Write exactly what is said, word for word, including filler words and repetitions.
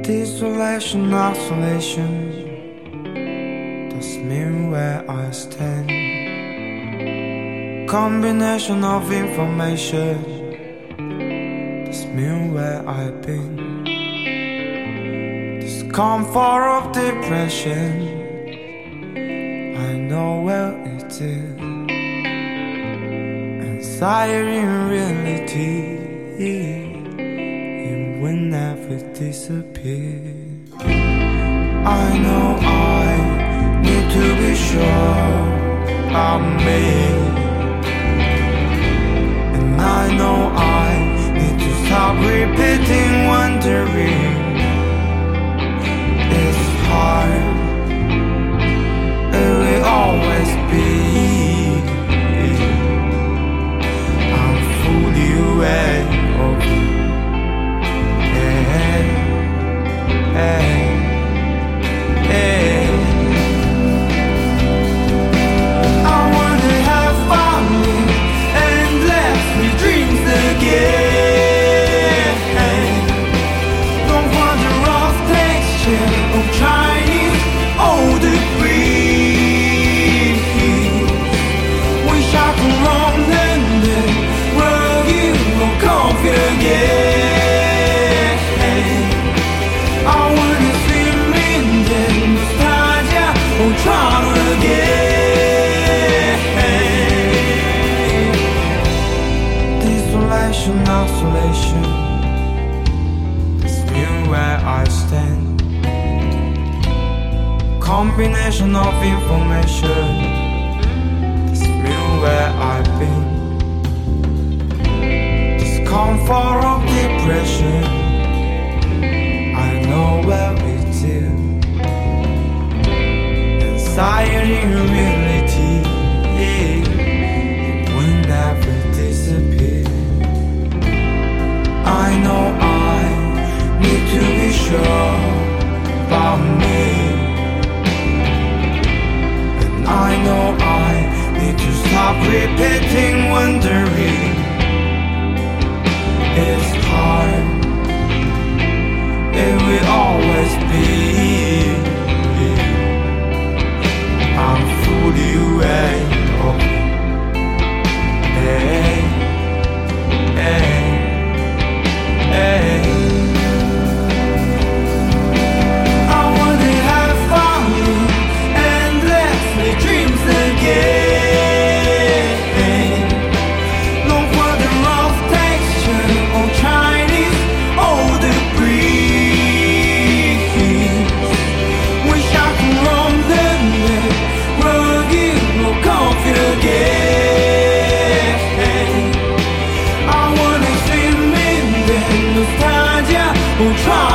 Desolation, isolation doesn't mean where I stand. Combination of information doesn't mean where I've been. Discomfort of depression, I know where it is. Anxiety in reality, it will never disappear. I know I need to be sure I'm me, and I know I need to stop repeating, wondering. It's hard, it will always be. I'm fully aware of you. Hey, hey, hey. I wanna have fun and endlessly dreams again. Don't wonder of texture of Chinese old breeze. Wish I could run London, where you will comfy again. I wanna swim in the nostalgia or try again. Desolation, isolation, that's me where I stand. Combination of information, that's me where I've been. Discomfort of depression, I know where it is. Anxiety in reality, it will never disappear. I know I need to be sure about me, and I know I need to stop repeating, wondering. It's hard, it will always be. I'm fully aware of you. Hey, hey, hey. I wanna have fun and endlessly dreams again. No wonder of texture or Chinese old breeze. Wish I could run London, where you will comfy again. I wanna swim in the nostalgia or try